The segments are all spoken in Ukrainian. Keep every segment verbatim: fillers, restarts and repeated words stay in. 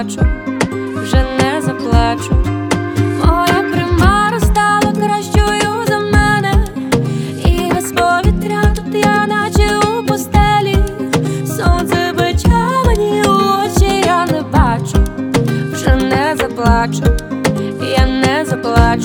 заплачу, вже не заплачу. Моя примара стала кращою за мене, і без повітря тут я наче у постелі. Сонце пече мені у очі, я не бачу, вже не заплачу, я не заплачу.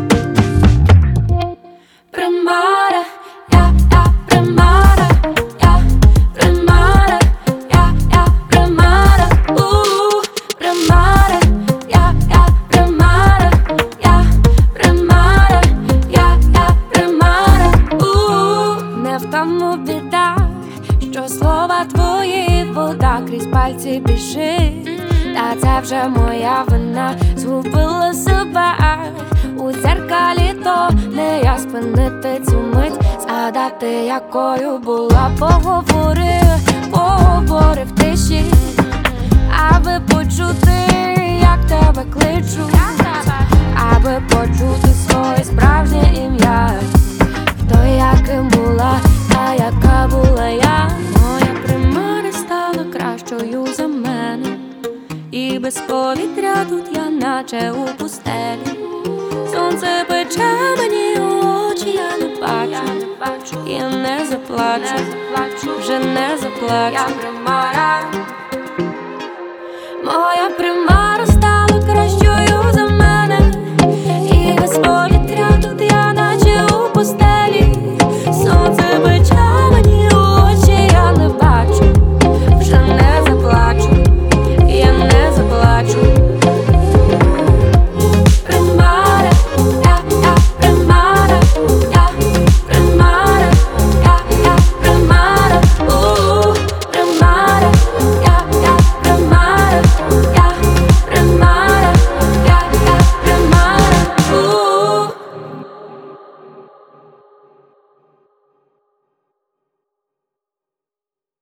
Примара, я, я, примара, я, примара, я, я, примара, у, примара, я, я, примара, я, примара, я, я, примара, у. Не в тому біда, що слова твої вода крізь пальці біжить. Та це вже моя вина, згубила себе у дзеркалі, то не я спинити цю мить, згадати, якою була. Поговори, поговори в тиші, аби почути, як тебе кличу, аби почути своє справжнє ім'я. Хто яким була, та яка була я. Моя примара стала кращою за мене, і без повітря тут я наче у пустелі. Сонце пече мені у очі, я не бачу, я не заплачу, вже не заплачу. Моя примара, моя примара.